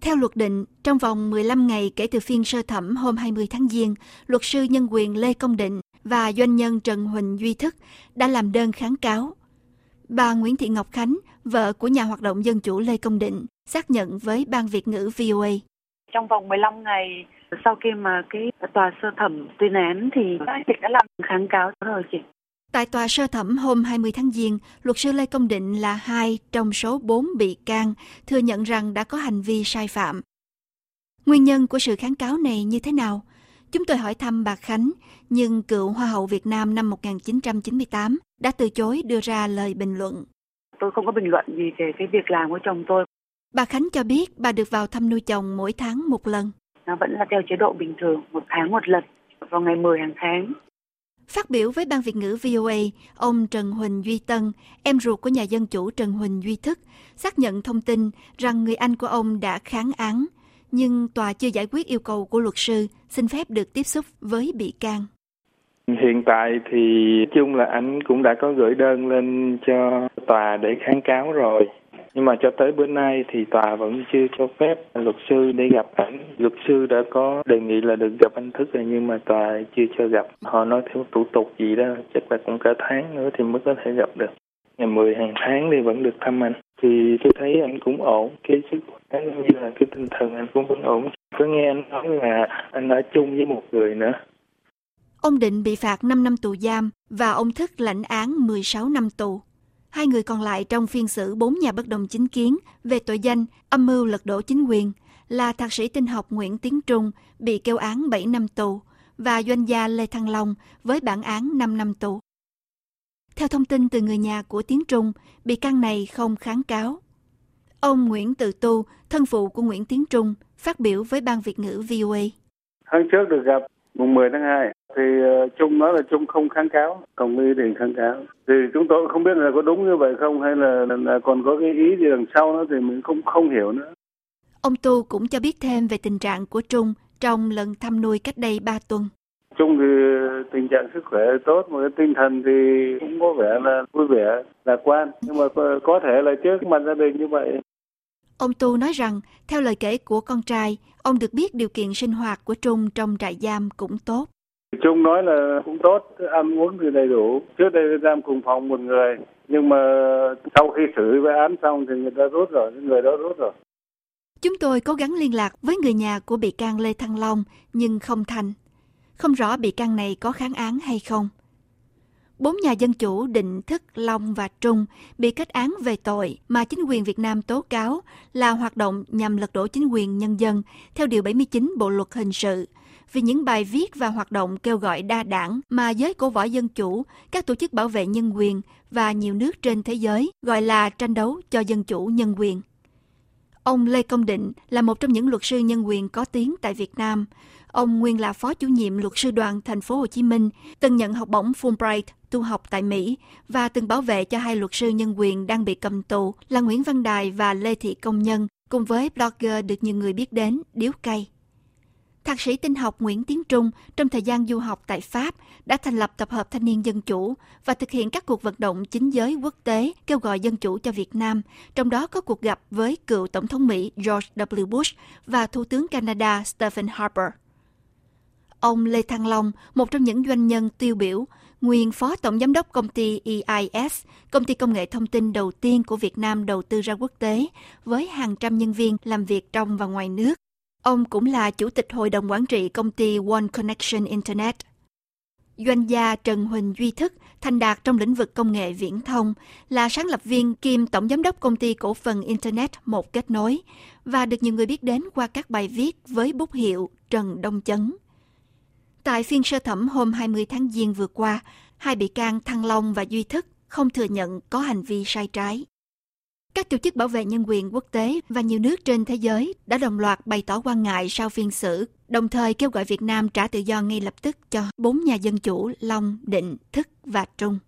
Theo luật định, trong vòng 15 ngày kể từ phiên sơ thẩm hôm 20 tháng Giêng, luật sư nhân quyền Lê Công Định và doanh nhân Trần Huỳnh Duy Thức đã làm đơn kháng cáo. Bà Nguyễn Thị Ngọc Khánh, vợ của nhà hoạt động dân chủ Lê Công Định, xác nhận với Ban Việt ngữ VOA. Trong vòng 15 ngày sau khi mà cái tòa sơ thẩm tuyên án thì các chị đã làm kháng cáo rồi chị. Tại tòa sơ thẩm hôm 20 tháng Giêng, luật sư Lê Công Định là 2 trong số 4 bị can thừa nhận rằng đã có hành vi sai phạm. Nguyên nhân của sự kháng cáo này như thế nào? Chúng tôi hỏi thăm bà Khánh, nhưng cựu Hoa hậu Việt Nam năm 1998 đã từ chối đưa ra lời bình luận. Tôi không có bình luận gì về cái việc làm của chồng tôi. Bà Khánh cho biết bà được vào thăm nuôi chồng mỗi tháng một lần. Nó vẫn là theo chế độ bình thường, một tháng một lần, vào ngày 10 hàng tháng. Phát biểu với Ban Việt ngữ VOA, ông Trần Huỳnh Duy Tân, em ruột của nhà dân chủ Trần Huỳnh Duy Thức, xác nhận thông tin rằng người anh của ông đã kháng án, nhưng tòa chưa giải quyết yêu cầu của luật sư xin phép được tiếp xúc với bị can. Hiện tại thì chung là anh cũng đã có gửi đơn lên cho tòa để kháng cáo rồi. Nhưng mà cho tới bữa nay thì tòa vẫn chưa cho phép luật sư để gặp ảnh. Luật sư đã có đề nghị là được gặp anh Thức rồi nhưng mà tòa chưa cho gặp. Họ nói theo thủ tục gì đó chắc là cũng cả tháng nữa thì mới có thể gặp được. Ngày 10 hàng tháng thì vẫn được thăm anh. Thì tôi thấy anh cũng ổn, cái sức khỏe như là cái tinh thần anh cũng vẫn ổn. Có nghe anh nói là anh ở chung với một người nữa. Ông Định bị phạt 5 năm tù giam và ông Thức lãnh án 16 năm tù. Hai người còn lại trong phiên xử 4 nhà bất đồng chính kiến về tội danh âm mưu lật đổ chính quyền là thạc sĩ tin học Nguyễn Tiến Trung bị kêu án 7 năm tù và doanh gia Lê Thăng Long với bản án 5 năm tù. Theo thông tin từ người nhà của Tiến Trung, bị can này không kháng cáo. Ông Nguyễn Tự Tu, thân phụ của Nguyễn Tiến Trung, phát biểu với Ban Việt ngữ VOA. Tháng trước được gặp mùng 10 tháng 2 thì Trung nói là Trung không kháng cáo, không có ý định kháng cáo. Thì chúng tôi không biết là có đúng như vậy không hay là còn có cái ý gì đằng sau nữa thì mình không hiểu nữa. Ông Tu cũng cho biết thêm về tình trạng của Trung trong lần thăm nuôi cách đây 3 tuần. Trung thì tình trạng sức khỏe tốt, mà cái tinh thần thì cũng có vẻ là vui vẻ, lạc quan, nhưng mà có thể là trước mặt gia đình như vậy. Ông Tu nói rằng, theo lời kể của con trai, ông được biết điều kiện sinh hoạt của Trung trong trại giam cũng tốt. Trung nói là cũng tốt, ăn uống thì đầy đủ. Trước đây giam cùng phòng một người, nhưng mà sau khi xử với án xong thì người ta rút rồi, người đó rút rồi. Chúng tôi cố gắng liên lạc với người nhà của bị can Lê Thăng Long, nhưng không thành. Không rõ bị can này có kháng án hay không. 4 nhà dân chủ Định, Thức, Long và Trung bị kết án về tội mà chính quyền Việt Nam tố cáo là hoạt động nhằm lật đổ chính quyền nhân dân theo Điều 79 Bộ Luật Hình sự, vì những bài viết và hoạt động kêu gọi đa đảng mà giới cổ võ dân chủ, các tổ chức bảo vệ nhân quyền và nhiều nước trên thế giới gọi là tranh đấu cho dân chủ nhân quyền. Ông Lê Công Định là một trong những luật sư nhân quyền có tiếng tại Việt Nam. Ông nguyên là phó chủ nhiệm luật sư đoàn Thành phố Hồ Chí Minh, từng nhận học bổng Fulbright tu học tại Mỹ và từng bảo vệ cho 2 luật sư nhân quyền đang bị cầm tù là Nguyễn Văn Đài và Lê Thị Công Nhân, cùng với blogger được nhiều người biết đến Điếu Cày. Thạc sĩ tin học Nguyễn Tiến Trung trong thời gian du học tại Pháp đã thành lập tập hợp thanh niên dân chủ và thực hiện các cuộc vận động chính giới quốc tế kêu gọi dân chủ cho Việt Nam, trong đó có cuộc gặp với cựu Tổng thống Mỹ George W. Bush và Thủ tướng Canada Stephen Harper. Ông Lê Thăng Long, một trong những doanh nhân tiêu biểu, nguyên phó tổng giám đốc công ty EIS, công ty công nghệ thông tin đầu tiên của Việt Nam đầu tư ra quốc tế, với hàng trăm nhân viên làm việc trong và ngoài nước. Ông cũng là chủ tịch hội đồng quản trị công ty One Connection Internet. Doanh gia Trần Huỳnh Duy Thức, thành đạt trong lĩnh vực công nghệ viễn thông, là sáng lập viên kiêm tổng giám đốc công ty cổ phần Internet Một Kết Nối và được nhiều người biết đến qua các bài viết với bút hiệu Trần Đông Chấn. Tại phiên sơ thẩm hôm 20 tháng Giêng vừa qua, 2 bị can Thăng Long và Duy Thức không thừa nhận có hành vi sai trái. Các tổ chức bảo vệ nhân quyền quốc tế và nhiều nước trên thế giới đã đồng loạt bày tỏ quan ngại sau phiên xử, đồng thời kêu gọi Việt Nam trả tự do ngay lập tức cho 4 nhà dân chủ Long, Định, Thức và Trung.